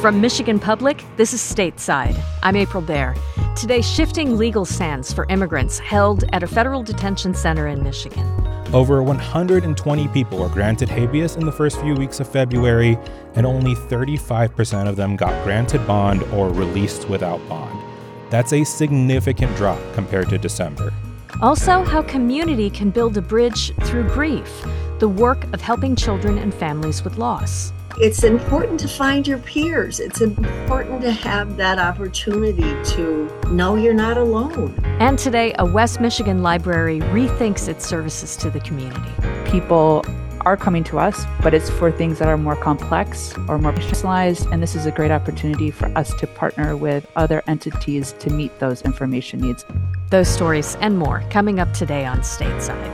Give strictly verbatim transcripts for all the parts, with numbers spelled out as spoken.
From Michigan Public, this is Stateside. I'm April Baer. Today, shifting legal sands for immigrants held at a federal detention center in Michigan. Over one hundred twenty people were granted habeas in the first few weeks of February, and only thirty-five percent of them got granted bond or released without bond. That's a significant drop compared to December. Also, how community can build a bridge through grief, the work of helping children and families with loss. It's important to find your peers. It's important to have that opportunity to know you're not alone. And today, a West Michigan library rethinks its services to the community. People are coming to us, but it's for things that are more complex or more personalized, and this is a great opportunity for us to partner with other entities to meet those information needs. Those stories and more coming up today on Stateside.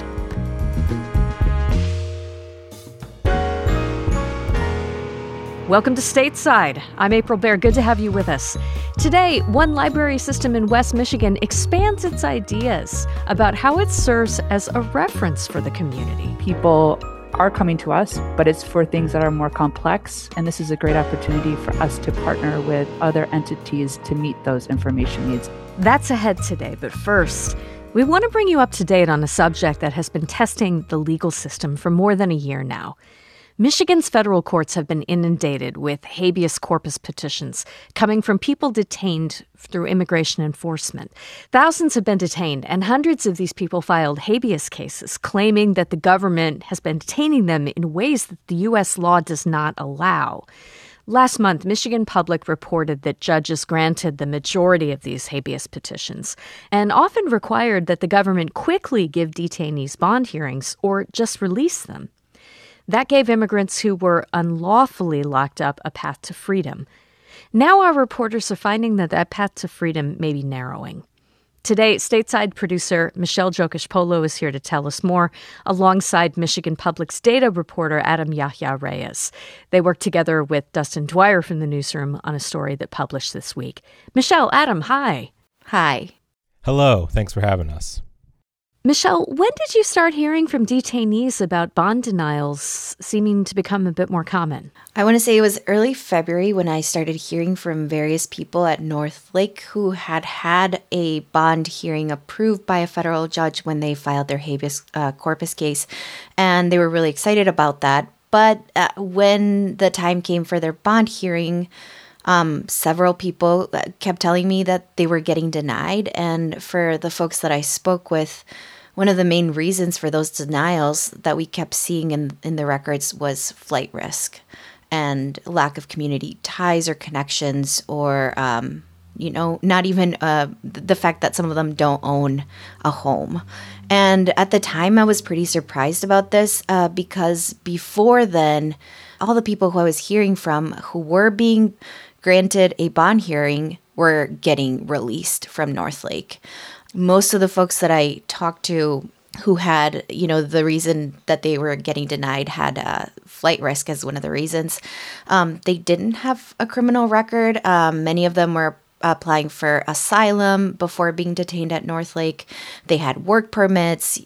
Welcome to Stateside. I'm April Baer. Good to have you with us. Today, one library system in West Michigan expands its ideas about how it serves as a reference for the community. People are coming to us, but it's for things that are more complex, and this is a great opportunity for us to partner with other entities to meet those information needs. That's ahead today, but first, we want to bring you up to date on a subject that has been testing the legal system for more than a year now. Michigan's federal courts have been inundated with habeas corpus petitions coming from people detained through immigration enforcement. Thousands have been detained, and hundreds of these people filed habeas cases claiming that the government has been detaining them in ways that the U S law does not allow. Last month, Michigan Public reported that judges granted the majority of these habeas petitions and often required that the government quickly give detainees bond hearings or just release them. That gave immigrants who were unlawfully locked up a path to freedom. Now our reporters are finding that that path to freedom may be narrowing. Today, Stateside producer Michelle Jokish-Polo is here to tell us more, alongside Michigan Public's data reporter Adam Yahya Reyes. They worked together with Dustin Dwyer from the newsroom on a story that published this week. Michelle, Adam, hi. Hi. Hello. Thanks for having us. Michelle, when did you start hearing from detainees about bond denials seeming to become a bit more common? I want to say it was early February when I started hearing from various people at Northlake who had had a bond hearing approved by a federal judge when they filed their habeas uh, corpus case, and they were really excited about that. But uh, when the time came for their bond hearing, Um, several people kept telling me that they were getting denied. And for the folks that I spoke with, one of the main reasons for those denials that we kept seeing in, in the records was flight risk and lack of community ties or connections, or, um, you know, not even uh, the fact that some of them don't own a home. And at the time, I was pretty surprised about this uh, because before then, all the people who I was hearing from who were being granted a bond hearing were getting released from Northlake. Most of the folks that I talked to who had, you know, the reason that they were getting denied had uh, flight risk as one of the reasons. Um, they didn't have a criminal record. Um, many of them were applying for asylum before being detained at Northlake. They had work permits.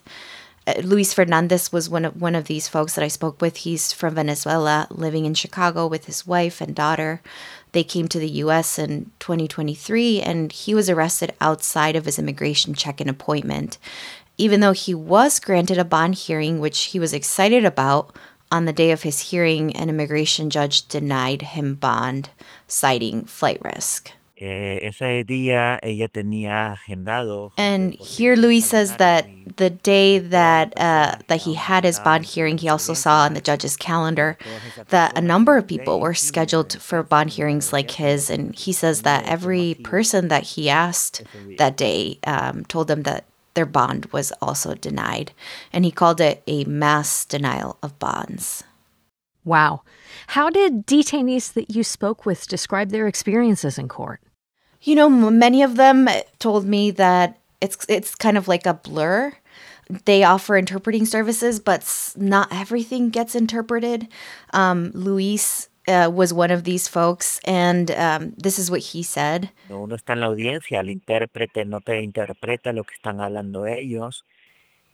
Luis Fernandez was one of one of these folks that I spoke with. He's from Venezuela, living in Chicago with his wife and daughter. They came to the U S in twenty twenty-three, and he was arrested outside of his immigration check-in appointment. Even though he was granted a bond hearing, which he was excited about, on the day of his hearing, an immigration judge denied him bond, citing flight risk. Ese día ella tenía agendado. And here Luis says that the day that uh, that he had his bond hearing, he also saw on the judge's calendar that a number of people were scheduled for bond hearings like his. And he says that every person that he asked that day um, told him that their bond was also denied. And he called it a mass denial of bonds. Wow. How did detainees that you spoke with describe their experiences in court? You know, many of them told me that it's it's kind of like a blur. They offer interpreting services, but not everything gets interpreted. Um, Luis uh, was one of these folks, and um, this is what he said. Uno está en la audiencia, el intérprete no te interpreta lo que están hablando ellos.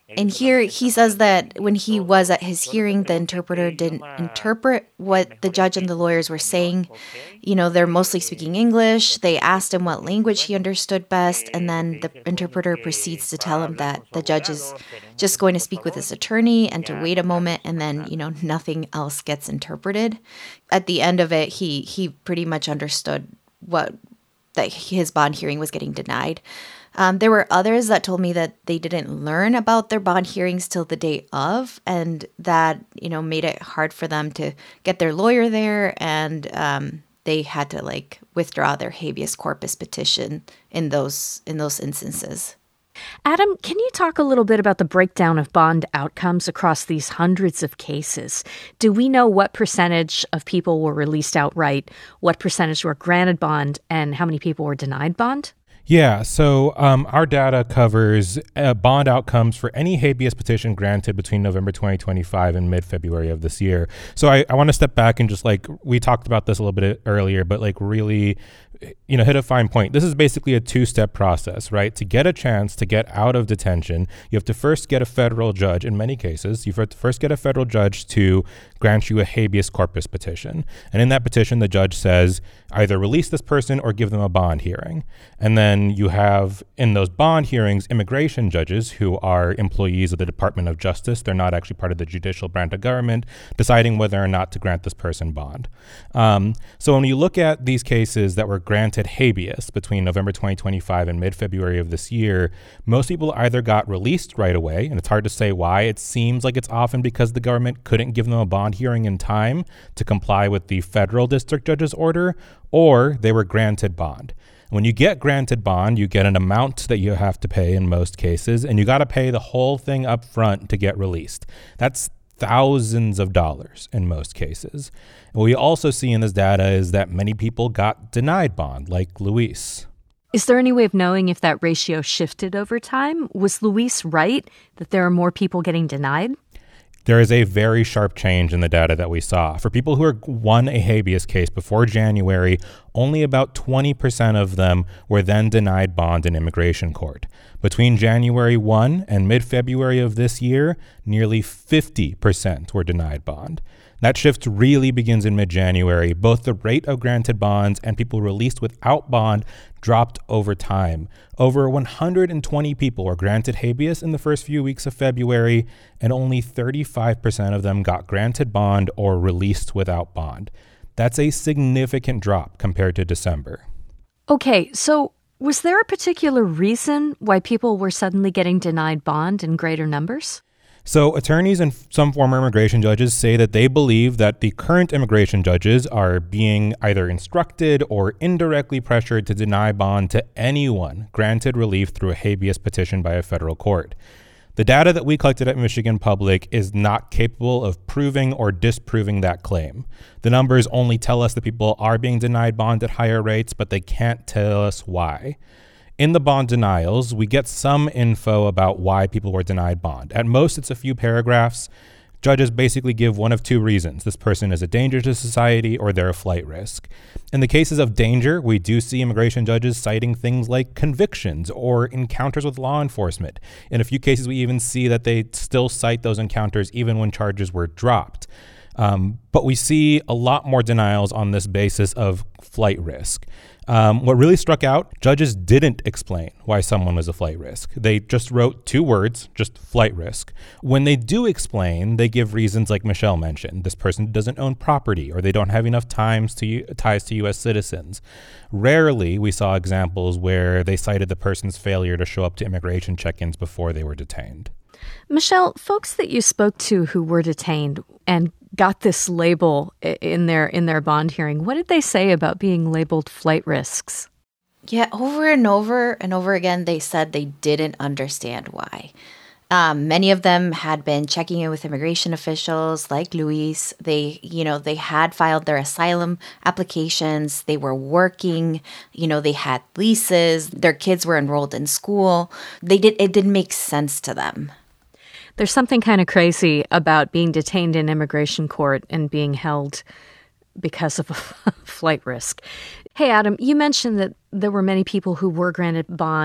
And here he says that when he was at his hearing, the interpreter didn't interpret what the judge and the lawyers were saying. You know, they're mostly speaking English. They asked him what language he understood best, and then the interpreter proceeds to tell him that the judge is just going to speak with his attorney and to wait a moment, and then, you know, nothing else gets interpreted. At the end of it, he he pretty much understood what that his bond hearing was getting denied. Um, there were others that told me that they didn't learn about their bond hearings till the day of, and that, you know, made it hard for them to get their lawyer there, and um, they had to like withdraw their habeas corpus petition in those in those instances. Adam, can you talk a little bit about the breakdown of bond outcomes across these hundreds of cases? Do we know what percentage of people were released outright, what percentage were granted bond, and how many people were denied bond? Yeah, so um, our data covers uh, bond outcomes for any habeas petition granted between November twenty twenty-five and mid-February of this year. So I, I want to step back and just like, we talked about this a little bit earlier, but like really, you know, hit a fine point. This is basically a two-step process, right? To get a chance to get out of detention, you have to first get a federal judge. In many cases, you have to first get a federal judge to grant you a habeas corpus petition. And in that petition, the judge says either release this person or give them a bond hearing. And then you have in those bond hearings, immigration judges who are employees of the Department of Justice. They're not actually part of the judicial branch of government, deciding whether or not to grant this person bond. Um, so when you look at these cases that were granted habeas between November twenty twenty-five and mid-February of this year, most people either got released right away, and it's hard to say why. It seems like it's often because the government couldn't give them a bond hearing in time to comply with the federal district judge's order, or they were granted bond. When you get granted bond, you get an amount that you have to pay in most cases, and you got to pay the whole thing up front to get released. That's thousands of dollars in most cases. And what we also see in this data is that many people got denied bond, like Luis. Is there any way of knowing if that ratio shifted over time? Was Luis right that there are more people getting denied? There is a very sharp change in the data that we saw. For people who are won a habeas case before January, only about twenty percent of them were then denied bond in immigration court. Between January first and mid-February of this year, nearly fifty percent were denied bond. That shift really begins in mid-January. Both the rate of granted bonds and people released without bond dropped over time. Over one hundred twenty people were granted habeas in the first few weeks of February, and only thirty-five percent of them got granted bond or released without bond. That's a significant drop compared to December. Okay, so was there a particular reason why people were suddenly getting denied bond in greater numbers? So attorneys and some former immigration judges say that they believe that the current immigration judges are being either instructed or indirectly pressured to deny bond to anyone granted relief through a habeas petition by a federal court. The data that we collected at Michigan Public is not capable of proving or disproving that claim. The numbers only tell us that people are being denied bond at higher rates, but they can't tell us why. In the bond denials, we get some info about why people were denied bond. At most, it's a few paragraphs. Judges basically give one of two reasons. This person is a danger to society or they're a flight risk. In the cases of danger, we do see immigration judges citing things like convictions or encounters with law enforcement. In a few cases, we even see that they still cite those encounters even when charges were dropped. Um, but we see a lot more denials on this basis of flight risk. Um, what really struck out, judges didn't explain why someone was a flight risk. They just wrote two words, just flight risk. When they do explain, they give reasons like Michelle mentioned. This person doesn't own property, or they don't have enough times to, ties to U S citizens. Rarely we saw examples where they cited the person's failure to show up to immigration check-ins before they were detained. Michelle, folks that you spoke to who were detained and got this label in their in their bond hearing, what did they say about being labeled flight risks? Yeah, over and over and over again, they said they didn't understand why. Um, many of them had been checking in with immigration officials like Luis. They, you know, they had filed their asylum applications. They were working, you know, they had leases. Their kids were enrolled in school. They did, it didn't make sense to them. There's something kind of crazy about being detained in immigration court and being held because of a flight risk. Hey, Adam, you mentioned that there were many people who were granted bond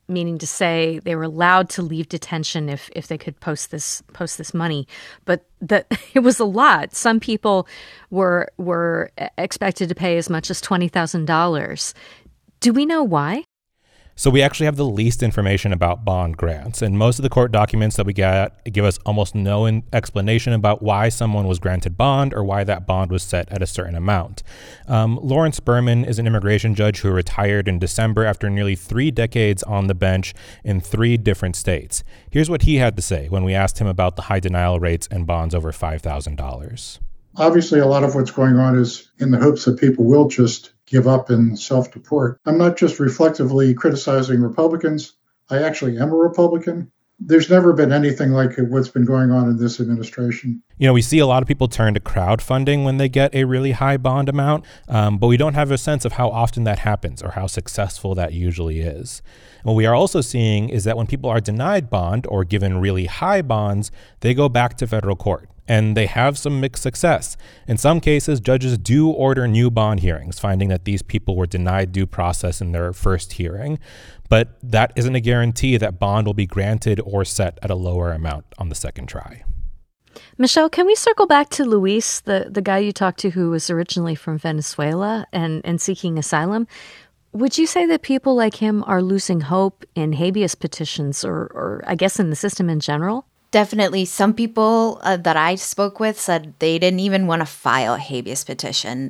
meaning to say they were allowed to leave detention if, if they could post this post this money. But that it was a lot. Some people were were expected to pay as much as twenty thousand dollars. Do we know why? So we actually have the least information about bond grants, and most of the court documents that we get give us almost no in- explanation about why someone was granted bond or why that bond was set at a certain amount. Um, Lawrence Berman is an immigration judge who retired in December after nearly three decades on the bench in three different states. Here's what he had to say when we asked him about the high denial rates and bonds over five thousand dollars. Obviously, a lot of what's going on is in the hopes that people will just give up and self-deport. I'm not just reflectively criticizing Republicans. I actually am a Republican. There's never been anything like what's been going on in this administration. You know, we see a lot of people turn to crowdfunding when they get a really high bond amount, um, but we don't have a sense of how often that happens or how successful that usually is. And what we are also seeing is that when people are denied bond or given really high bonds, they go back to federal court. And they have some mixed success. In some cases, judges do order new bond hearings, finding that these people were denied due process in their first hearing. But that isn't a guarantee that bond will be granted or set at a lower amount on the second try. Michelle, can we circle back to Luis, the, the guy you talked to who was originally from Venezuela and, and seeking asylum? Would you say that people like him are losing hope in habeas petitions or, or I guess in the system in general? Definitely. Some people uh, that I spoke with said they didn't even want to file a habeas petition.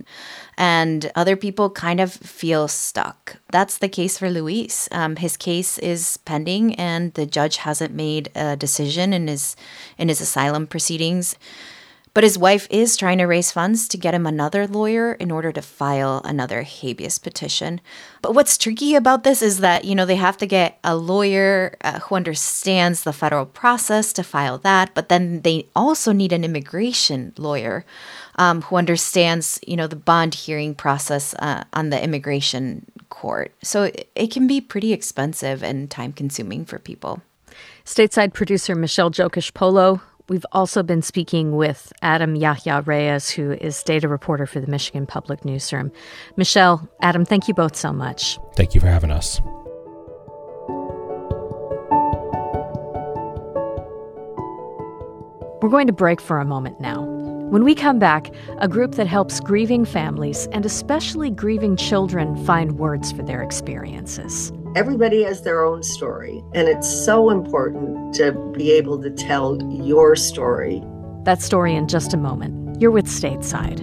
And other people kind of feel stuck. That's the case for Luis. Um, his case is pending and the judge hasn't made a decision in his in his asylum proceedings. But his wife is trying to raise funds to get him another lawyer in order to file another habeas petition. But what's tricky about this is that, you know, they have to get a lawyer uh, who understands the federal process to file that. But then they also need an immigration lawyer um, who understands, you know, the bond hearing process uh, on the immigration court. So it, it can be pretty expensive and time consuming for people. Stateside producer Michelle Jokish Polo. We've also been speaking with Adam Yahya Reyes, who is data reporter for the Michigan Public Newsroom. Michelle, Adam, thank you both so much. Thank you for having us. We're going to break for a moment now. When we come back, a group that helps grieving families and especially grieving children find words for their experiences. Everybody has their own story, and it's so important to be able to tell your story. That story in just a moment. You're with Stateside.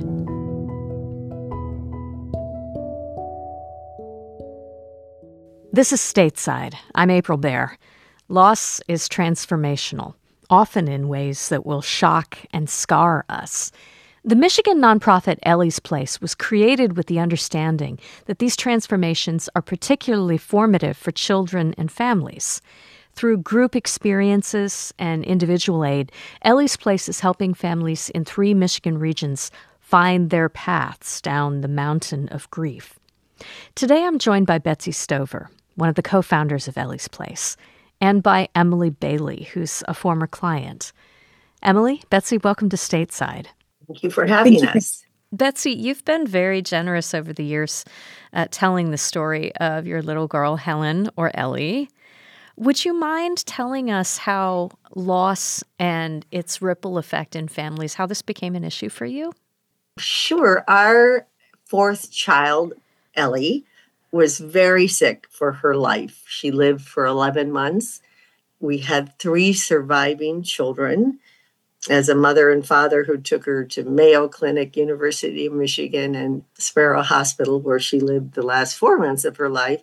This is Stateside. I'm April Baer. Loss is transformational, often in ways that will shock and scar us. The Michigan nonprofit Ellie's Place was created with the understanding that these transformations are particularly formative for children and families. Through group experiences and individual aid, Ellie's Place is helping families in three Michigan regions find their paths down the mountain of grief. Today I'm joined by Betsy Stover, one of the co-founders of Ellie's Place, and by Emily Bailey, who's a former client. Emily, Betsy, welcome to Stateside. Thank you for having you. us. Betsy, you've been very generous over the years uh, telling the story of your little girl, Helen, or Ellie. Would you mind telling us how loss and its ripple effect in families, how this became an issue for you? Sure. Our fourth child, Ellie, was very sick for her life. She lived for eleven months. We had three surviving children. As a mother and father who took her to Mayo Clinic, University of Michigan, and Sparrow Hospital, where she lived the last four months of her life,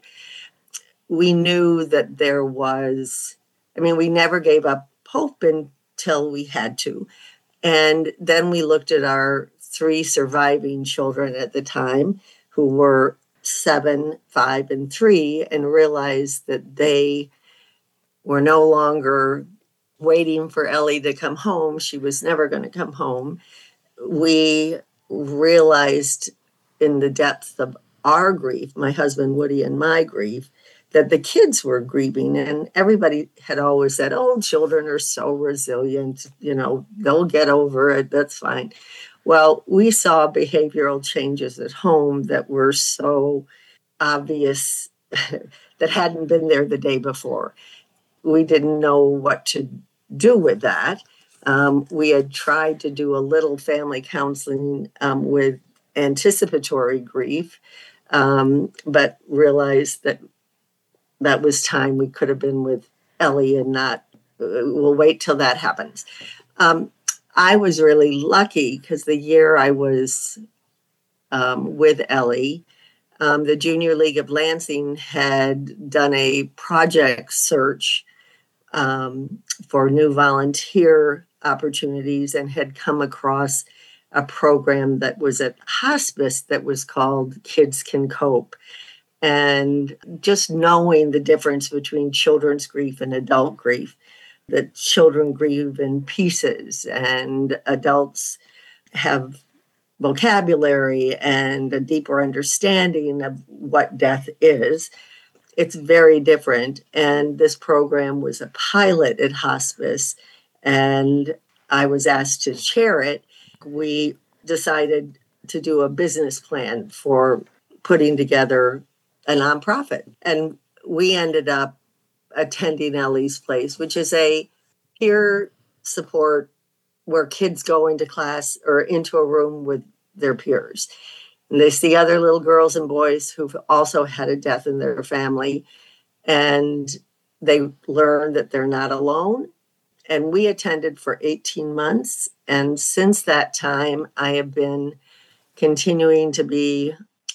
we knew that there was, I mean, we never gave up hope until we had to. And then we looked at our three surviving children at the time, who were seven, five, and three, and realized that they were no longer waiting for Ellie to come home. She was never going to come home. We realized in the depth of our grief, my husband Woody and my grief, that the kids were grieving. And everybody had always said, oh, children are so resilient, you know, they'll get over it, that's fine. Well, we saw behavioral changes at home that were so obvious that hadn't been there the day before. We didn't know what to do with that. Um, we had tried to do a little family counseling um, with anticipatory grief, um, but realized that that was time we could have been with Ellie and not, uh, we'll wait till that happens. Um, I was really lucky because the year I was um, with Ellie, um, the Junior League of Lansing had done a project search um, for new volunteer opportunities and had come across a program that was at hospice that was called Kids Can Cope. And just knowing the difference between children's grief and adult grief, that children grieve in pieces and adults have vocabulary and a deeper understanding of what death is. It's very different. And this program was a pilot at hospice, and I was asked to chair it. We decided to do a business plan for putting together a nonprofit. And we ended up attending Ellie's Place, which is a peer support where kids go into class or into a room with their peers. And they see other little girls and boys who've also had a death in their family, and they learn that they're not alone. And we attended for eighteen months. And since that time, I have been continuing to be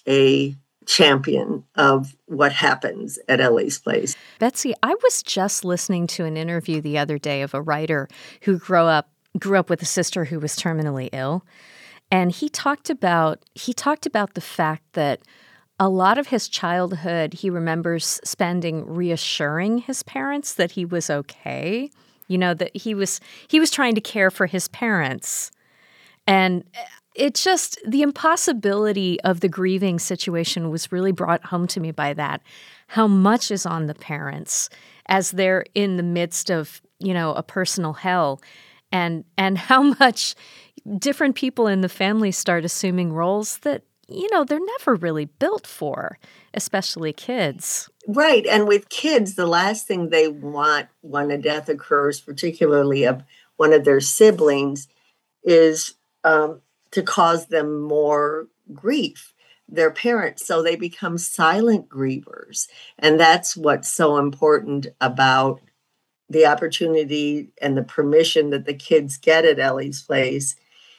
a champion of what happens at Ellie's Place. Betsy, I was just listening to an interview the other day of a writer who grew up grew up with a sister who was terminally ill. And he talked about he talked about the fact that a lot of his childhood he remembers spending reassuring his parents that he was okay. You know, that he was he was trying to care for his parents. And it just, the impossibility of the grieving situation was really brought home to me by that. How much is on the parents as they're in the midst of, you know, a personal hell, and and how much different people in the family start assuming roles that, you know, they're never really built for, especially kids. Right. And with kids, the last thing they want when a death occurs, particularly of one of their siblings, is um, to cause them more grief, their parents. So they become silent grievers. And that's what's so important about the opportunity and the permission that the kids get at Ellie's Place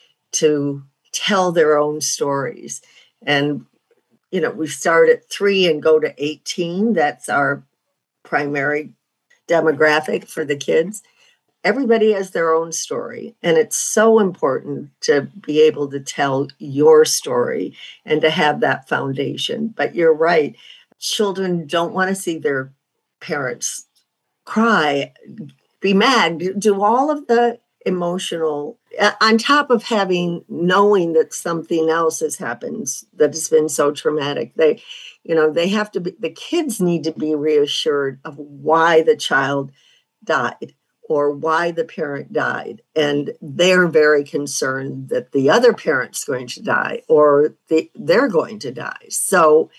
to tell their own stories. And, you know, we start at three and go to eighteen. That's our primary demographic for the kids. Everybody has their own story. And it's so important to be able to tell your story and to have that foundation. But you're right. Children don't want to see their parents cry, be mad, do all of the emotional, on top of having, knowing that something else has happened that has been so traumatic. They, you know, they have to be, the kids need to be reassured of why the child died or why the parent died. And they're very concerned that the other parent's going to die or the, they're going to die. So,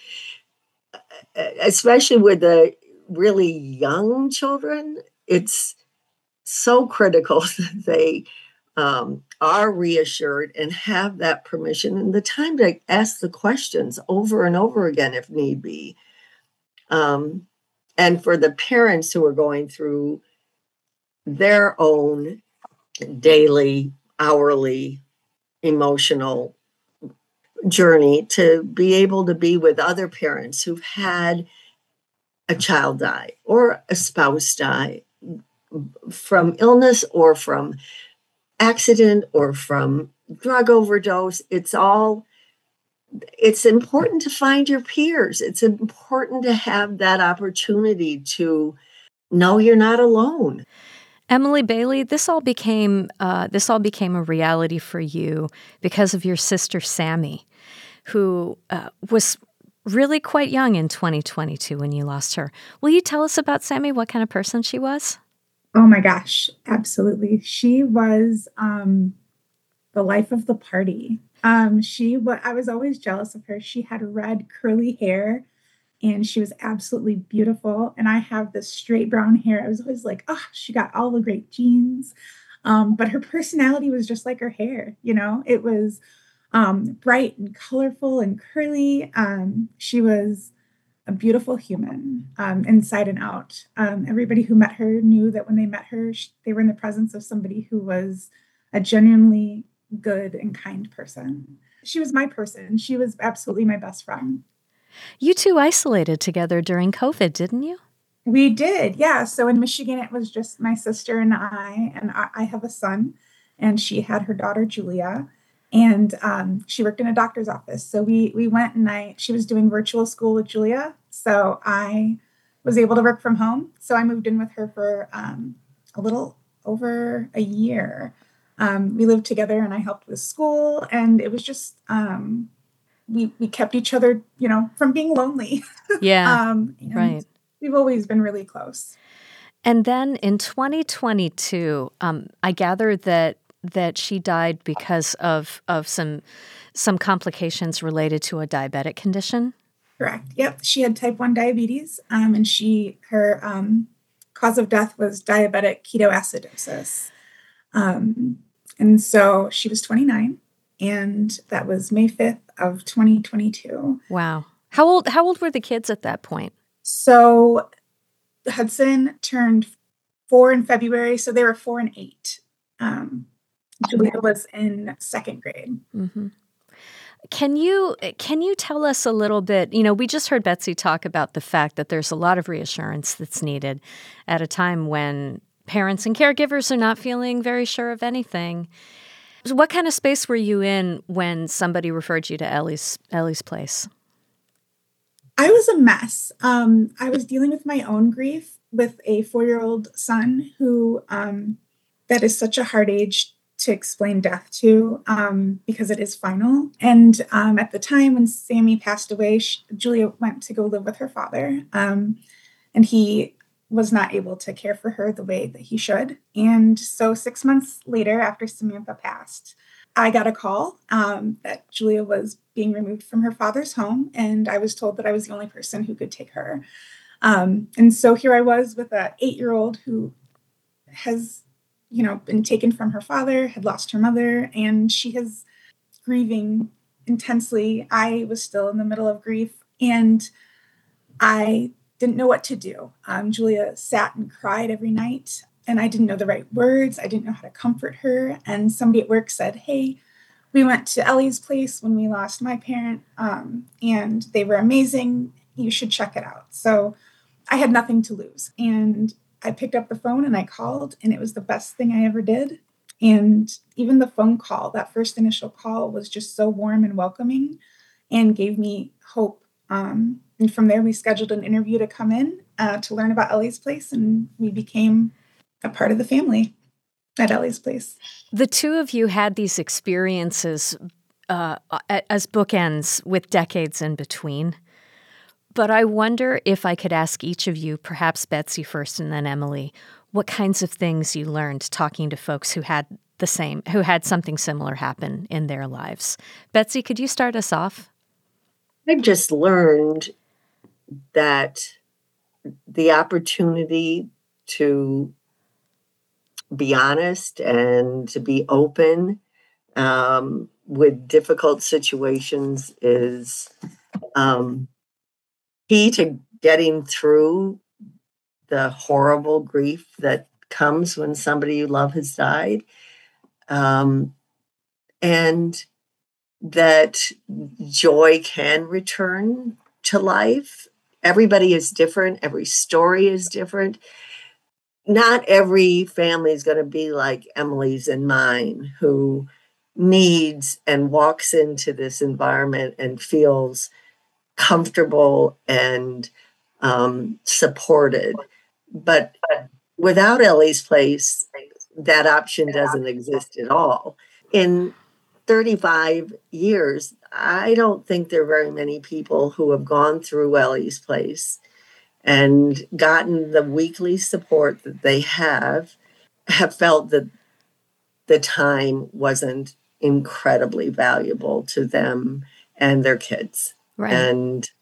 especially with the really young children, it's so critical that they um, are reassured and have that permission and the time to ask the questions over and over again if need be. Um, and for the parents who are going through their own daily, hourly, emotional journey, to be able to be with other parents who've had a child die or a spouse die from illness or from accident or from drug overdose. It's all, it's important to find your peers. It's important to have that opportunity to know you're not alone. Emily Bailey, this all became uh, this all became a reality for you because of your sister Sammy, who uh, was really quite young in twenty twenty-two when you lost her. Will you tell us about Sammy? What kind of person she was? Oh my gosh, absolutely. She was um, the life of the party. Um, she, what I was always jealous of her. She had red curly hair. and she was absolutely beautiful. And I have this straight brown hair. I was always like, oh, she got all the great genes. Um, but her personality was just like her hair, you know, it was um, bright and colorful and curly. Um, she was a beautiful human, um, inside and out. Um, everybody who met her knew that when they met her, she, they were in the presence of somebody who was a genuinely good and kind person. She was my person. She was absolutely my best friend. You two isolated together during COVID, didn't you? We did, yeah. So in Michigan, it was just my sister and I, and I, I have a son, and she had her daughter, Julia, and um, she worked in a doctor's office. So we we went, and I she was doing virtual school with Julia, so I was able to work from home. So I moved in with her for um, a little over a year. Um, we lived together, and I helped with school, and it was just um, we we kept each other, you know, from being lonely. Yeah, um, right. We've always been really close. And then in twenty twenty-two, um, I gathered that that she died because of of some some complications related to a diabetic condition. Correct. Yep. She had type one diabetes, um, and she her um, cause of death was diabetic ketoacidosis. Um, and so she was twenty-nine, and that was May fifth of twenty twenty-two. Wow. How old how old were the kids at that point? So Hudson turned four in February, so they were four and eight. Um, Julia was in second grade. Mm-hmm. Can you can you tell us a little bit, you know, we just heard Betsy talk about the fact that there's a lot of reassurance that's needed at a time when parents and caregivers are not feeling very sure of anything. So what kind of space were you in when somebody referred you to Ellie's Ellie's Place? I was a mess. Um, I was dealing with my own grief with a four-year-old son who, um, that is such a hard age to explain death to, um, because it is final. And um, at the time when Sammy passed away, she, Julia went to go live with her father, um, and he was not able to care for her the way that he should. And so six months later, after Samantha passed, I got a call um, that Julia was being removed from her father's home, and I was told that I was the only person who could take her. Um, and so here I was with an eight-year-old who has, you know, been taken from her father, had lost her mother, and she is grieving intensely. I was still in the middle of grief, and I didn't know what to do. Um, Julia sat and cried every night, and I didn't know the right words. I didn't know how to comfort her. And somebody at work said, hey, we went to Ellie's Place when we lost my parent, um, and they were amazing. You should check it out. So I had nothing to lose. And I picked up the phone and I called, and it was the best thing I ever did. And even the phone call, that first initial call, was just so warm and welcoming and gave me hope. Um, and from there, we scheduled an interview to come in uh, to learn about Ellie's Place, and we became a part of the family at Ellie's Place. The two of you had these experiences uh, as bookends with decades in between. But I wonder if I could ask each of you, perhaps Betsy first and then Emily, what kinds of things you learned talking to folks who had the same, who had something similar happen in their lives. Betsy, could you start us off? I just learned that the opportunity to be honest and to be open um, with difficult situations is um, key to getting through the horrible grief that comes when somebody you love has died. Um, and that joy can return to life. Everybody is different. Every story is different. Not every family is going to be like Emily's and mine, who needs and walks into this environment and feels comfortable and um, supported. But without Ellie's Place, that option doesn't exist at all. In thirty-five years, I don't think there are very many people who have gone through Ellie's Place and gotten the weekly support that they have, have felt that the time wasn't incredibly valuable to them and their kids. Right. And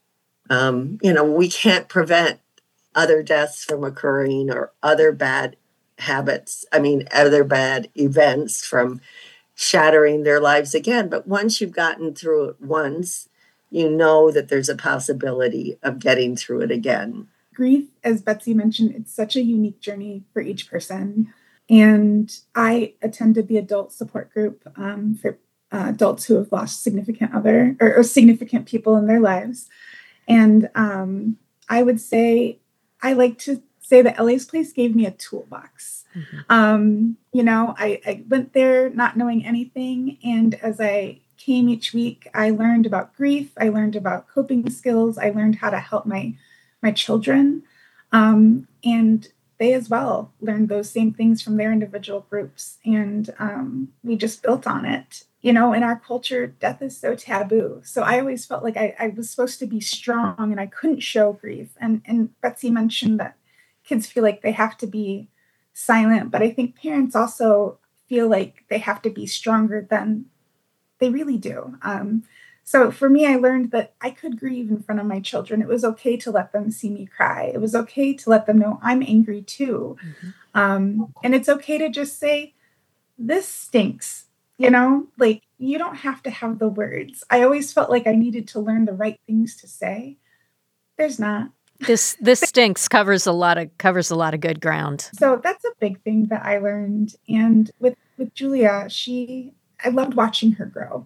Um, you know, we can't prevent other deaths from occurring or other bad habits. I mean, other bad events from shattering their lives again. But once you've gotten through it once, you know that there's a possibility of getting through it again. Grief, as Betsy mentioned, it's such a unique journey for each person. And I attended the adult support group um, for uh, adults who have lost significant other or, or significant people in their lives. And um, I would say, I like to say that Ellie's Place gave me a toolbox. Mm-hmm. Um, you know, I, I went there not knowing anything. And as I came each week, I learned about grief. I learned about coping skills. I learned how to help my my children. Um, and they as well learned those same things from their individual groups. And um, we just built on it. You know, in our culture, death is so taboo. So I always felt like I, I was supposed to be strong and I couldn't show grief. And, and Betsy mentioned that kids feel like they have to be silent. But I think parents also feel like they have to be stronger than they really do. Um, So for me, I learned that I could grieve in front of my children. It was okay to let them see me cry. It was okay to let them know I'm angry too. Mm-hmm. Um, and it's okay to just say, this stinks, you know, like you don't have to have the words. I always felt like I needed to learn the right things to say. There's not. This this stinks covers a lot of covers a lot of good ground. So that's a big thing that I learned. And with, with Julia, she I loved watching her grow.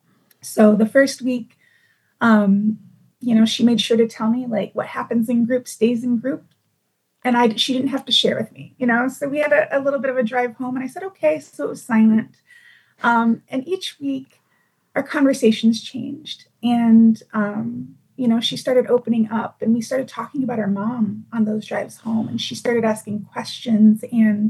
So the first week, um, you know, she made sure to tell me like what happens in group stays in group. And I, she didn't have to share with me, you know, so we had a, a little bit of a drive home and I said, okay, so it was silent. Um, and each week our conversations changed and, um, you know, she started opening up and we started talking about her mom on those drives home and she started asking questions and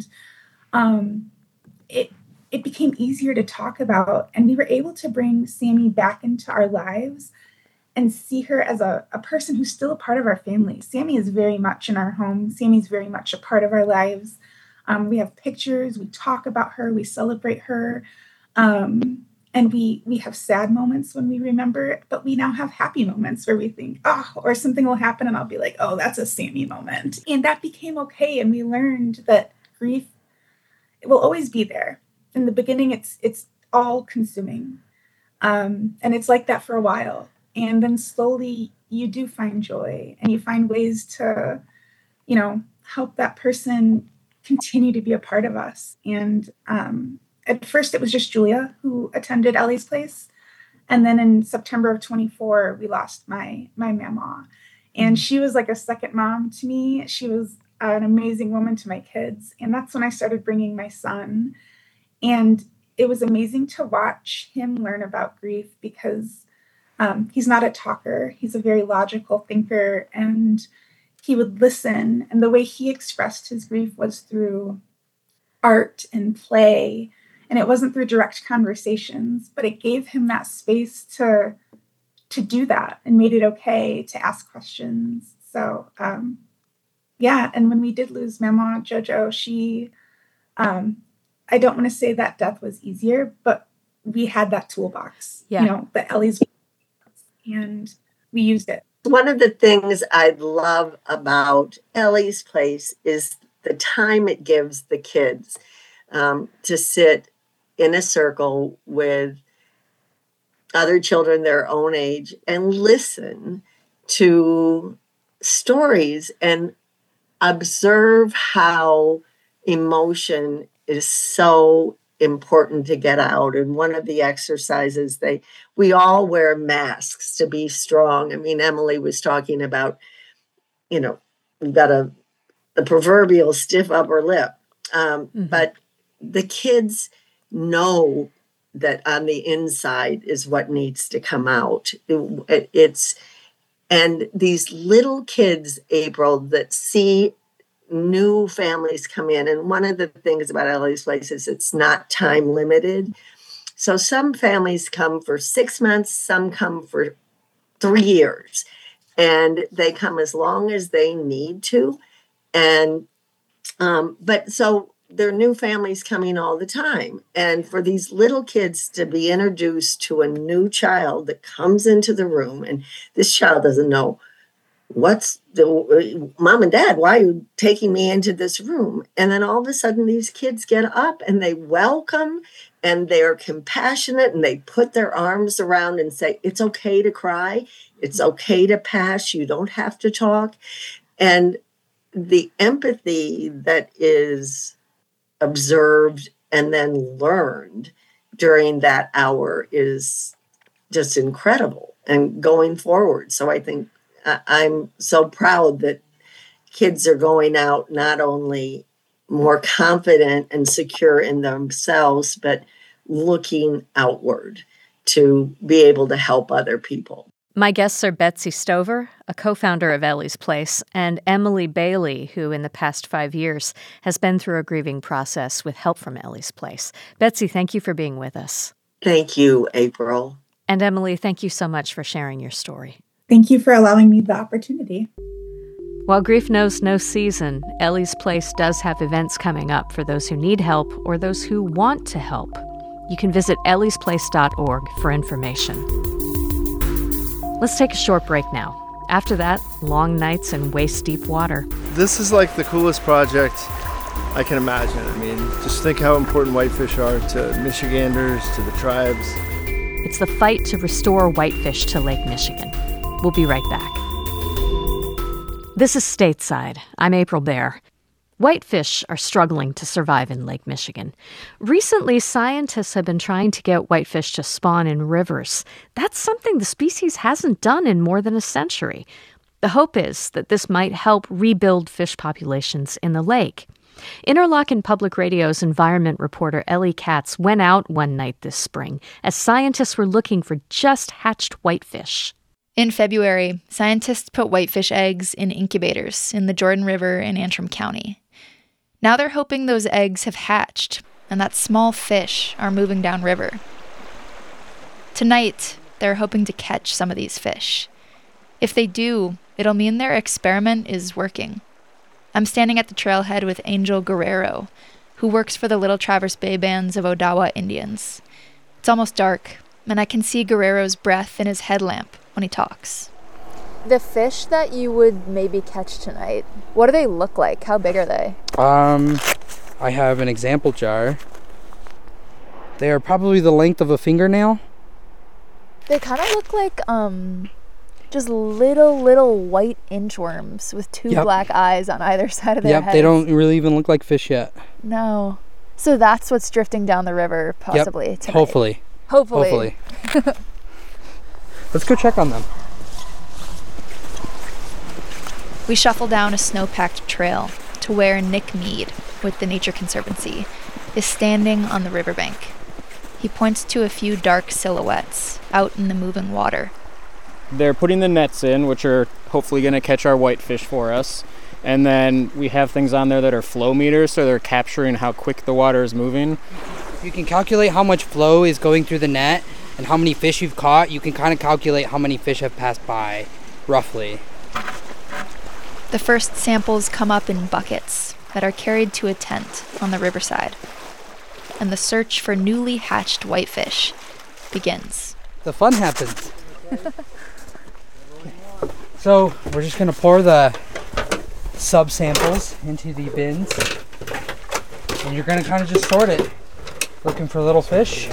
um, it, it became easier to talk about. And we were able to bring Sammy back into our lives and see her as a, a person who's still a part of our family. Sammy is very much in our home. Sammy's very much a part of our lives. Um, we have pictures, we talk about her, we celebrate her. Um, and we we have sad moments when we remember it, but we now have happy moments where we think, oh, or something will happen and I'll be like, oh, that's a Sammy moment. And that became okay. And we learned that grief will always be there. In the beginning, it's it's all consuming. Um, and it's like that for a while. And then slowly you do find joy and you find ways to, you know, help that person continue to be a part of us. And um, at first it was just Julia who attended Ellie's Place. And then in September of twenty-four, we lost my, my mama. And she was like a second mom to me. She was an amazing woman to my kids. And that's when I started bringing my son. And it was amazing to watch him learn about grief because um, he's not a talker. He's a very logical thinker and he would listen. And the way he expressed his grief was through art and play. And it wasn't through direct conversations, but it gave him that space to, to do that and made it okay to ask questions. So, um, yeah. And when we did lose Mama Jojo, she, um, I don't want to say that death was easier, but we had that toolbox, yeah. you know, the Ellie's, and we used it. One of the things I love about Ellie's Place is the time it gives the kids um, to sit in a circle with other children their own age and listen to stories and observe how emotion is so important to get out. And one of the exercises, they we all wear masks to be strong. I mean, Emily was talking about, you know, we've got a the proverbial stiff upper lip. Um, mm-hmm. But the kids know that on the inside is what needs to come out. It, it, it's and these little kids, April, that see new families come in. And one of the things about Ellie's Place is it's not time limited. So some families come for six months, some come for three years, and they come as long as they need to. And, um, but so there are new families coming all the time. And for these little kids to be introduced to a new child that comes into the room, and this child doesn't know what's the, mom and dad, why are you taking me into this room? And then all of a sudden these kids get up and they welcome and they're compassionate and they put their arms around and say, it's okay to cry. It's okay to pass. You don't have to talk. And the empathy that is observed and then learned during that hour is just incredible and going forward. So I think I'm so proud that kids are going out not only more confident and secure in themselves, but looking outward to be able to help other people. My guests are Betsy Stover, a co-founder of Ellie's Place, and Emily Bailey, who in the past five years has been through a grieving process with help from Ellie's Place. Betsy, thank you for being with us. Thank you, April. And Emily, thank you so much for sharing your story. Thank you for allowing me the opportunity. While grief knows no season, Ellie's Place does have events coming up for those who need help or those who want to help. You can visit ellies place dot org for information. Let's take a short break now. After that, long nights in waist-deep water. This is like the coolest project I can imagine. I mean, just think how important whitefish are to Michiganders, to the tribes. It's the fight to restore whitefish to Lake Michigan. We'll be right back. This is Stateside. I'm April Baer. Whitefish are struggling to survive in Lake Michigan. Recently, scientists have been trying to get whitefish to spawn in rivers. That's something the species hasn't done in more than a century. The hope is that this might help rebuild fish populations in the lake. Interlochen Public Radio's environment reporter Ellie Katz went out one night this spring as scientists were looking for just hatched whitefish. In February, scientists put whitefish eggs in incubators in the Jordan River in Antrim County. Now they're hoping those eggs have hatched and that small fish are moving downriver. Tonight, they're hoping to catch some of these fish. If they do, it'll mean their experiment is working. I'm standing at the trailhead with Angel Guerrero, who works for the Little Traverse Bay bands of Odawa Indians. It's almost dark, and I can see Guerrero's breath in his headlamp when he talks. The fish that you would maybe catch tonight, what do they look like? How big are they? Um, I have an example jar. They are probably the length of a fingernail. They kind of look like um, just little, little white inchworms with two Yep. black eyes on either side of their Yep, heads. they don't really even look like fish yet. No. So that's what's drifting down the river, possibly Yep, tonight. hopefully. Hopefully. Hopefully. Let's go check on them. We shuffle down a snow-packed trail to where Nick Mead, with the Nature Conservancy, is standing on the riverbank. He points to a few dark silhouettes out in the moving water. They're putting the nets in, which are hopefully going to catch our whitefish for us. And then we have things on there that are flow meters, so they're capturing how quick the water is moving. You can calculate how much flow is going through the net and how many fish you've caught. You can kind of calculate how many fish have passed by, roughly. The first samples come up in buckets that are carried to a tent on the riverside. And the search for newly hatched whitefish begins. The fun happens. So we're just going to pour the sub-samples into the bins. And you're going to kind of just sort it, looking for little fish.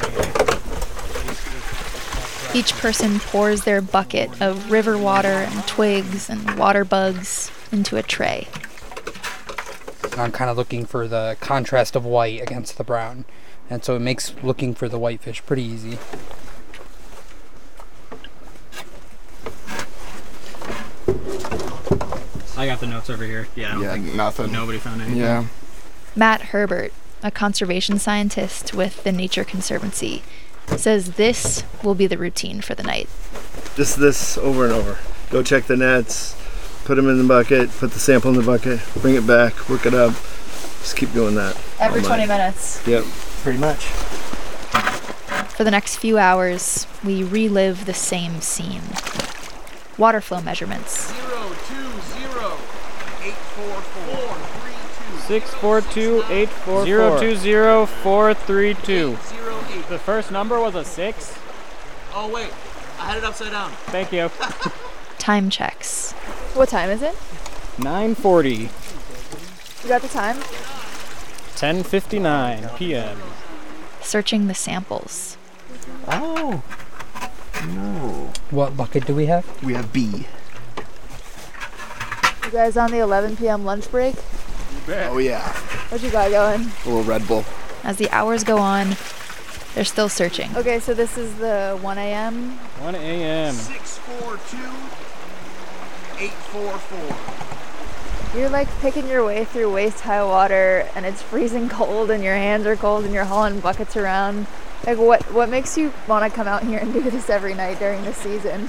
Each person pours their bucket of river water and twigs and water bugs into a tray. I'm kind of looking for the contrast of white against the brown. And so it makes looking for the whitefish pretty easy. I got the notes over here. Yeah, I don't Yeah, think nothing. Nobody found anything. Yeah. Matt Herbert, a conservation scientist with the Nature Conservancy, says this will be the routine for the night. Just this over and over. Go check the nets, put them in the bucket, put the sample in the bucket, bring it back, work it up. Just keep doing that. Every all twenty night. minutes. Yep, pretty much. For the next few hours, we relive the same scene. Water flow measurements. six four two eight four zero two zero four three two. The first number was a six? Oh, wait. I had it upside down. Thank you. Time checks. What time is it? nine forty. You got the time? ten fifty-nine p.m. Searching the samples. Oh, no. What bucket do we have? We have B. You guys on the eleven p.m. lunch break? Oh, yeah. What you got going? A little Red Bull. As the hours go on, they're still searching. Okay, so this is the one a.m. one a.m. six four two, eight four four. You're like picking your way through waist-high water, and it's freezing cold, and your hands are cold, and you're hauling buckets around. Like, what, what makes you want to come out here and do this every night during the season?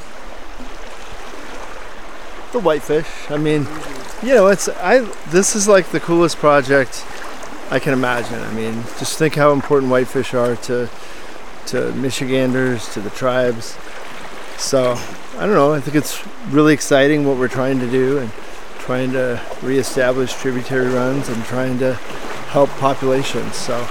The whitefish. I mean, you know, it's I. This is like the coolest project I can imagine. I mean, just think how important whitefish are to to Michiganders, to the tribes. So, I don't know. I think it's really exciting what we're trying to do, and trying to reestablish tributary runs and trying to help populations. So.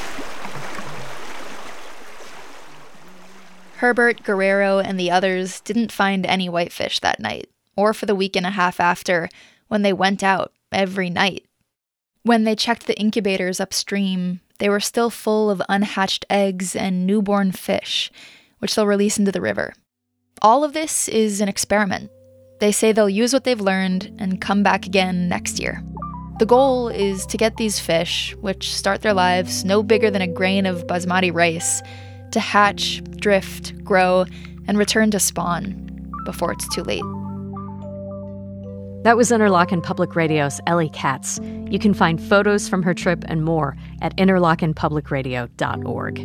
Herbert, Guerrero, and the others didn't find any whitefish that night, or for the week and a half after, when they went out every night. When they checked the incubators upstream, they were still full of unhatched eggs and newborn fish, which they'll release into the river. All of this is an experiment. They say they'll use what they've learned and come back again next year. The goal is to get these fish, which start their lives no bigger than a grain of basmati rice, to hatch, drift, grow, and return to spawn before it's too late. That was Interlochen Public Radio's Ellie Katz. You can find photos from her trip and more at interlochen public radio dot org.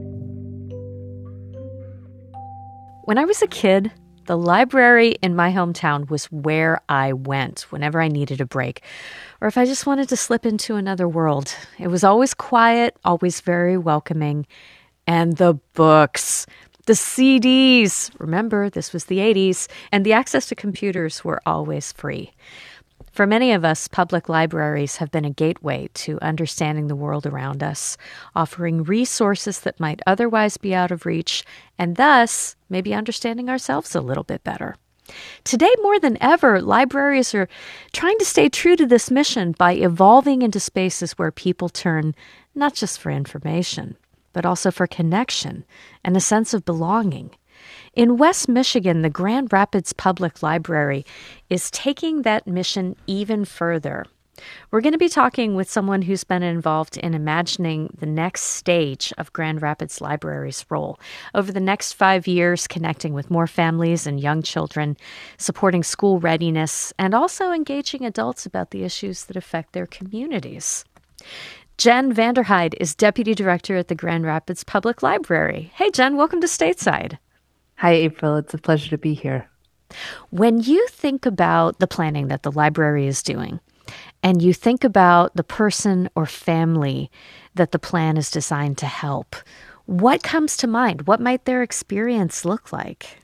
When I was a kid, the library in my hometown was where I went whenever I needed a break, or if I just wanted to slip into another world. It was always quiet, always very welcoming. And the books, the C Ds, remember, this was the eighties, and the access to computers were always free. For many of us, public libraries have been a gateway to understanding the world around us, offering resources that might otherwise be out of reach, and thus maybe understanding ourselves a little bit better. Today, more than ever, libraries are trying to stay true to this mission by evolving into spaces where people turn not just for information, but also for connection and a sense of belonging. In West Michigan, the Grand Rapids Public Library is taking that mission even further. We're going to be talking with someone who's been involved in imagining the next stage of Grand Rapids Library's role. Over the next five years, connecting with more families and young children, supporting school readiness, and also engaging adults about the issues that affect their communities. Jen Vanderheide is Deputy Director at the Grand Rapids Public Library. Hey, Jen, welcome to Stateside. Hi, April. It's a pleasure to be here. When you think about the planning that the library is doing, and you think about the person or family that the plan is designed to help, what comes to mind? What might their experience look like?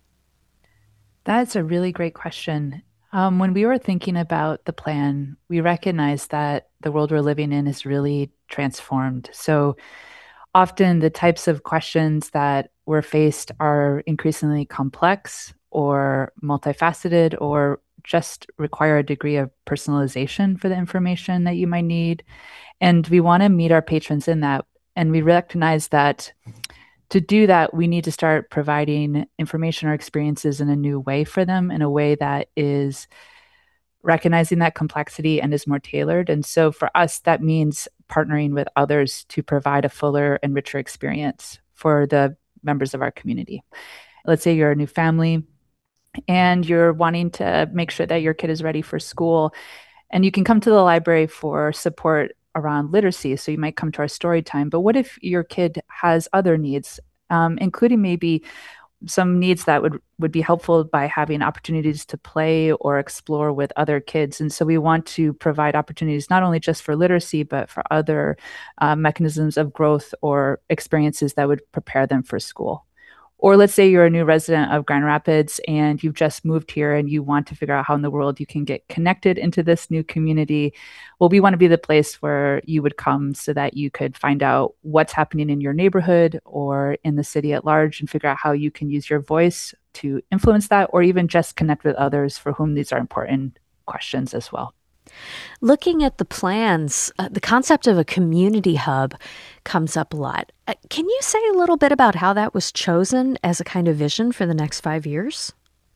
That's a really great question. Um, when we were thinking about the plan, we recognized that the world we're living in is really transformed. So often the types of questions that we're faced are increasingly complex or multifaceted or just require a degree of personalization for the information that you might need. And we want to meet our patrons in that. And we recognize that to do that, we need to start providing information or experiences in a new way for them, in a way that is recognizing that complexity and is more tailored. And so for us, that means partnering with others to provide a fuller and richer experience for the members of our community. Let's say you're a new family and you're wanting to make sure that your kid is ready for school, and you can come to the library for support around literacy. So you might come to our story time, but what if your kid has other needs, um, including maybe some needs that would, would be helpful by having opportunities to play or explore with other kids. And so we want to provide opportunities not only just for literacy, but for other uh, mechanisms of growth or experiences that would prepare them for school. Or let's say you're a new resident of Grand Rapids and you've just moved here and you want to figure out how in the world you can get connected into this new community. Well, we want to be the place where you would come so that you could find out what's happening in your neighborhood or in the city at large and figure out how you can use your voice to influence that, or even just connect with others for whom these are important questions as well. Looking at the plans, uh, the concept of a community hub comes up a lot. Uh, can you say a little bit about how that was chosen as a kind of vision for the next five years?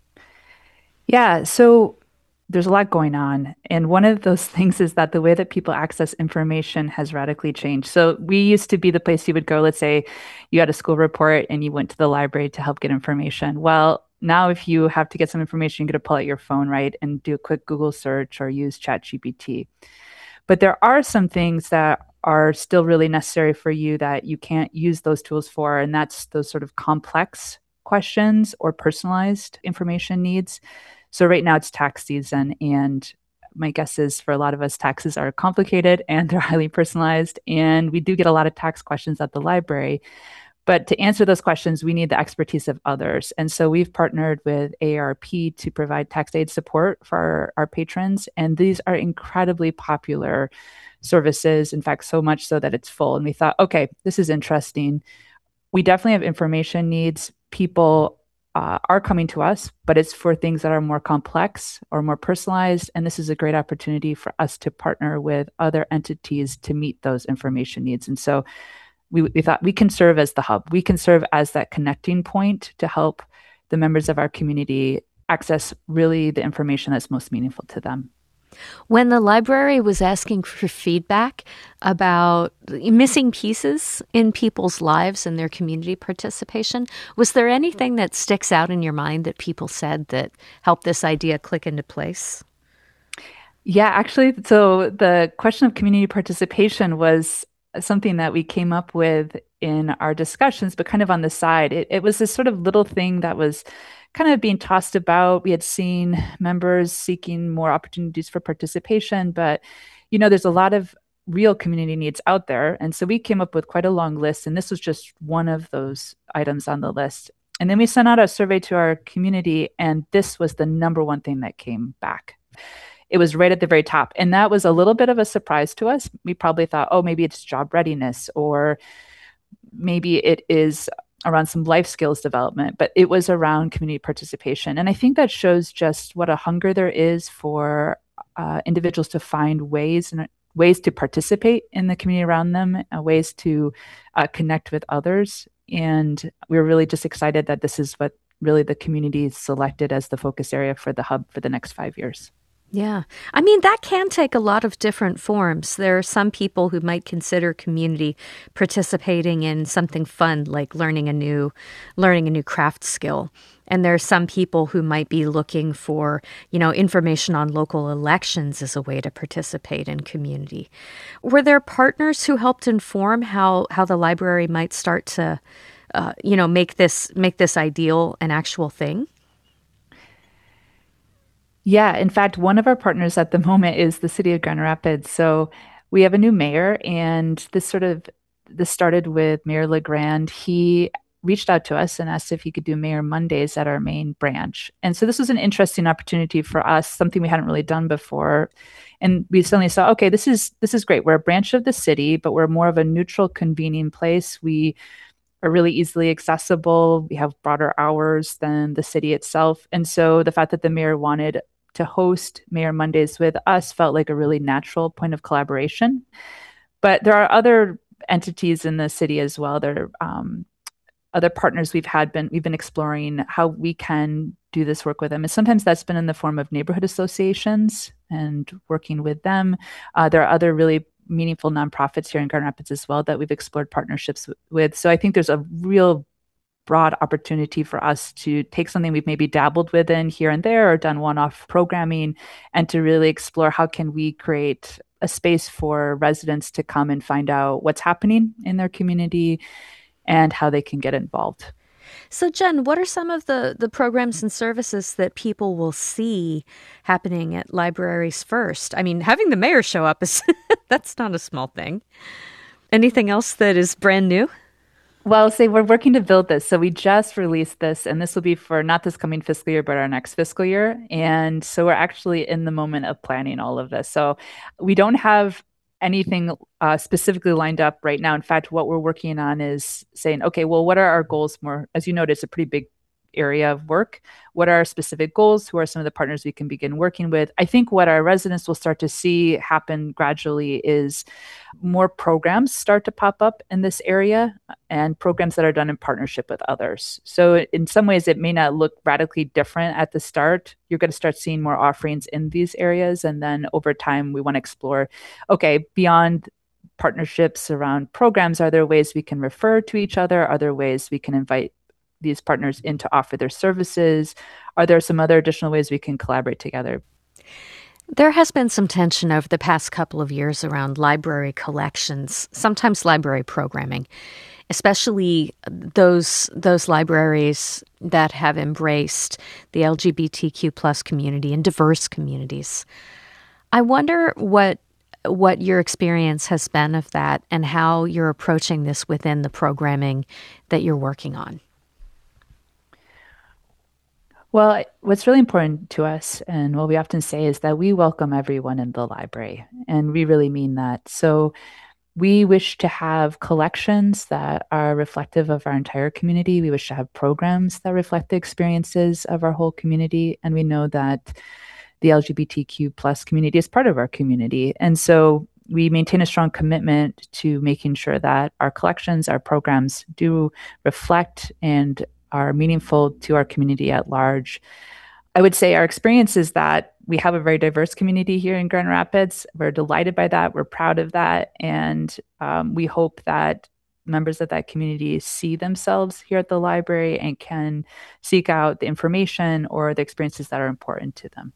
Yeah, so there's a lot going on. And one of those things is that the way that people access information has radically changed. So we used to be the place you would go, let's say you had a school report and you went to the library to help get information. Well, now if you have to get some information, you're going to pull out your phone, right, and do a quick Google search or use ChatGPT. But there are some things that are still really necessary for you that you can't use those tools for, and that's those sort of complex questions or personalized information needs. So right now it's tax season, and my guess is for a lot of us, taxes are complicated and they're highly personalized, and we do get a lot of tax questions at the library. But to answer those questions, we need the expertise of others. And so we've partnered with A A R P to provide tax aid support for our, our patrons. And these are incredibly popular services. In fact, so much so that it's full. And we thought, okay, this is interesting. We definitely have information needs. People uh, are coming to us, but it's for things that are more complex or more personalized. And this is a great opportunity for us to partner with other entities to meet those information needs. And so We, we thought we can serve as the hub. We can serve as that connecting point to help the members of our community access really the information that's most meaningful to them. When the library was asking for feedback about missing pieces in people's lives and their community participation, was there anything that sticks out in your mind that people said that helped this idea click into place? Yeah, actually, so the question of community participation was something that we came up with in our discussions, but kind of on the side. It, it was this sort of little thing that was kind of being tossed about. We had seen members seeking more opportunities for participation, but, you know, there's a lot of real community needs out there. And so we came up with quite a long list, and this was just one of those items on the list. And then we sent out a survey to our community, and this was the number one thing that came back. It was right at the very top. And that was a little bit of a surprise to us. We probably thought, oh, maybe it's job readiness, or maybe it is around some life skills development, but it was around community participation. And I think that shows just what a hunger there is for uh, individuals to find ways and ways to participate in the community around them, uh, ways to uh, connect with others. And we were really just excited that this is what really the community selected as the focus area for the hub for the next five years. Yeah. I mean, that can take a lot of different forms. There are some people who might consider community participating in something fun, like learning a new learning a new craft skill. And there are some people who might be looking for, you know, information on local elections as a way to participate in community. Were there partners who helped inform how, how the library might start to, uh, you know, make this make this ideal an actual thing? Yeah, in fact, one of our partners at the moment is the city of Grand Rapids. So we have a new mayor, and this sort of this started with Mayor LeGrand. He reached out to us and asked if he could do Mayor Mondays at our main branch. And so this was an interesting opportunity for us, something we hadn't really done before. And we suddenly saw, okay, this is this is great. We're a branch of the city, but we're more of a neutral convening place. We are really easily accessible. We have broader hours than the city itself. And so the fact that the mayor wanted to host Mayor Mondays with us felt like a really natural point of collaboration. But there are other entities in the city as well. There are um, other partners we've had been we've been exploring how we can do this work with them. And sometimes that's been in the form of neighborhood associations and working with them. Uh, there are other really meaningful nonprofits here in Grand Rapids as well that we've explored partnerships w- with. So I think there's a real broad opportunity for us to take something we've maybe dabbled with in here and there or done one-off programming, and to really explore how can we create a space for residents to come and find out what's happening in their community and how they can get involved. So, Jen, what are some of the, the programs and services that people will see happening at libraries first? I mean, having the mayor show up, is that's not a small thing. Anything else that is brand new? Well, say we're working to build this. So we just released this, and this will be for not this coming fiscal year, but our next fiscal year. And so we're actually in the moment of planning all of this. So we don't have anything uh, specifically lined up right now. In fact, what we're working on is saying, okay, well, what are our goals more? As you noted, it's a pretty big area of work? What are our specific goals? Who are some of the partners we can begin working with? I think what our residents will start to see happen gradually is more programs start to pop up in this area, and programs that are done in partnership with others. So in some ways, it may not look radically different at the start. You're going to start seeing more offerings in these areas. And then over time, we want to explore, okay, beyond partnerships around programs, are there ways we can refer to each other? Are there ways we can invite these partners in to offer their services? Are there some other additional ways we can collaborate together? There has been some tension over the past couple of years around library collections, sometimes library programming, especially those those libraries that have embraced the L G B T Q plus community and diverse communities. I wonder what what your experience has been of that and how you're approaching this within the programming that you're working on. Well, what's really important to us, and what we often say, is that we welcome everyone in the library, and we really mean that. So we wish to have collections that are reflective of our entire community. We wish to have programs that reflect the experiences of our whole community, and we know that the L G B T Q plus community is part of our community. And so we maintain a strong commitment to making sure that our collections, our programs do reflect and are meaningful to our community at large. I would say our experience is that we have a very diverse community here in Grand Rapids. We're delighted by that. We're proud of that. And um, we hope that members of that community see themselves here at the library and can seek out the information or the experiences that are important to them.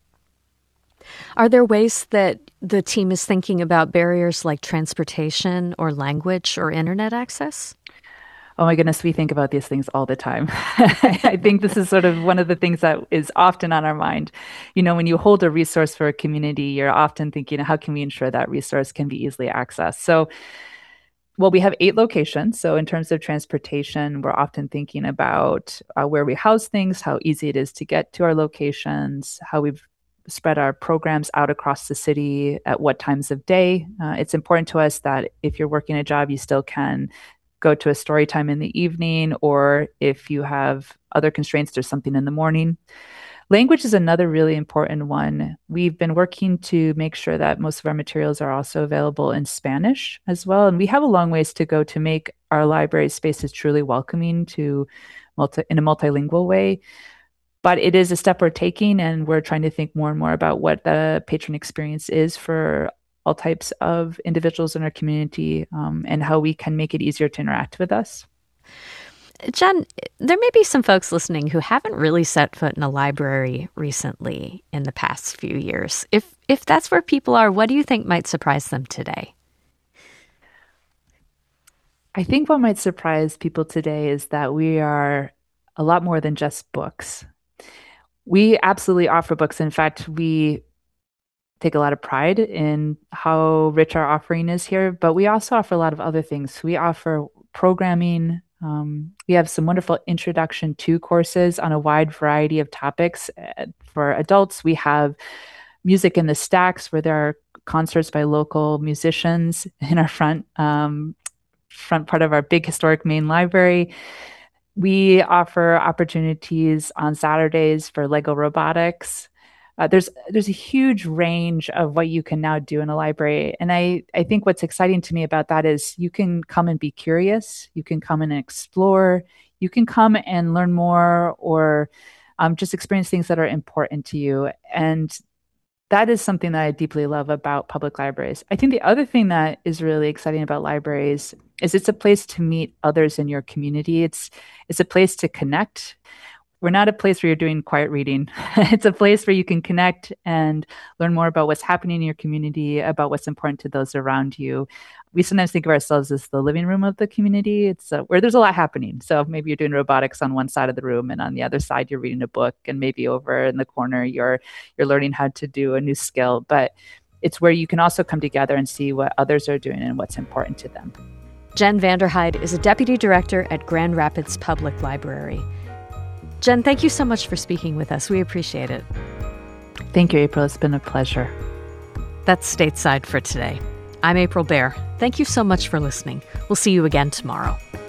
Are there ways that the team is thinking about barriers like transportation or language or internet access? Oh my goodness, we think about these things all the time. I think this is sort of one of the things that is often on our mind. You know, when you hold a resource for a community, you're often thinking, how can we ensure that resource can be easily accessed? So, well, we have eight locations. So in terms of transportation, we're often thinking about uh, where we house things, how easy it is to get to our locations, how we've spread our programs out across the city, at what times of day. Uh, it's important to us that if you're working a job, you still can go to a story time in the evening, or if you have other constraints, there's something in the morning. Language is another really important one. We've been working to make sure that most of our materials are also available in Spanish as well. And we have a long ways to go to make our library spaces truly welcoming to multi, in a multilingual way. But it is a step we're taking, and we're trying to think more and more about what the patron experience is for all types of individuals in our community, um, and how we can make it easier to interact with us. Jen, there may be some folks listening who haven't really set foot in a library recently in the past few years. If if that's where people are, what do you think might surprise them today? I think what might surprise people today is that we are a lot more than just books. We absolutely offer books. In fact, we take a lot of pride in how rich our offering is here, but we also offer a lot of other things. We offer programming. Um, we have some wonderful introduction to courses on a wide variety of topics. For adults, we have Music in the Stacks, where there are concerts by local musicians in our front, um, front part of our big historic main library. We offer opportunities on Saturdays for Lego robotics. Uh, there's there's a huge range of what you can now do in a library. And I, I think what's exciting to me about that is you can come and be curious. You can come and explore. You can come and learn more, or um, just experience things that are important to you. And that is something that I deeply love about public libraries. I think the other thing that is really exciting about libraries is it's a place to meet others in your community. It's it's a place to connect. We're not a place where you're doing quiet reading. It's a place where you can connect and learn more about what's happening in your community, about what's important to those around you. We sometimes think of ourselves as the living room of the community. It's uh, where there's a lot happening. So maybe you're doing robotics on one side of the room, and on the other side you're reading a book, and maybe over in the corner you're you're learning how to do a new skill. But it's where you can also come together and see what others are doing and what's important to them. Jen Vanderhyde is a deputy director at Grand Rapids Public Library. Jen, thank you so much for speaking with us. We appreciate it. Thank you, April. It's been a pleasure. That's Stateside for today. I'm April Baer. Thank you so much for listening. We'll see you again tomorrow.